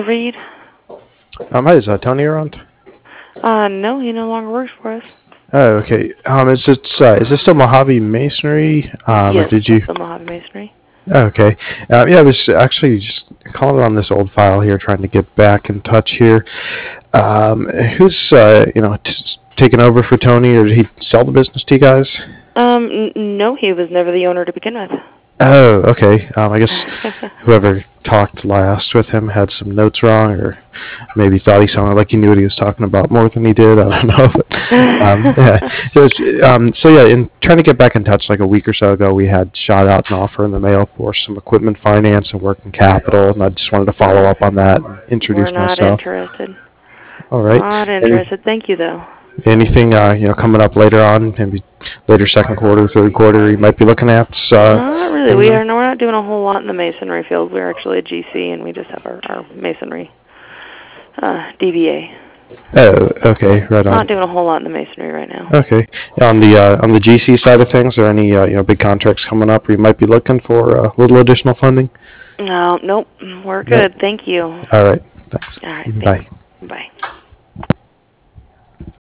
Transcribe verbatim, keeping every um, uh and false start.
Reed. Um, hi, is uh, Tony around? Uh, no, he no longer works for us. Oh, okay. Um, is it uh, is this still Mojave Masonry? Um, or Yes, did that's you? the Mojave Masonry. Oh, okay. Uh, yeah, I was actually just calling on this old file here, trying to get back in touch here. Um, who's uh, you know t- taking over for Tony, or did he sell the business to you guys? Um, n- no, he was never the owner to begin with. Oh, okay. Um, I guess whoever talked last with him had some notes wrong, or maybe thought he sounded like he knew what he was talking about more than he did. I don't know. But, um, yeah. So, it's, um, so yeah, in trying to get back in touch, like a week or so ago, we had shot out an offer in the mail for some equipment finance and working capital, and I just wanted to follow up on that and introduce We're not myself. interested. All right. Not Any, interested. Thank you, though. anything uh, you know coming up later on, maybe later second quarter, third quarter, you might be looking at? Uh, Not really. We are. No, we're not doing a whole lot in the masonry field. We're actually a G C, and we just have our, our masonry uh, D B A. Oh, okay, right on. Not doing a whole lot in the masonry right now. Okay. On the uh, on the G C side of things, are there any uh, you know big contracts coming up where you might be looking for uh, a little additional funding? No, nope. We're good. Nope. Thank you. All right. Thanks. All right. Bye. Thanks. Bye.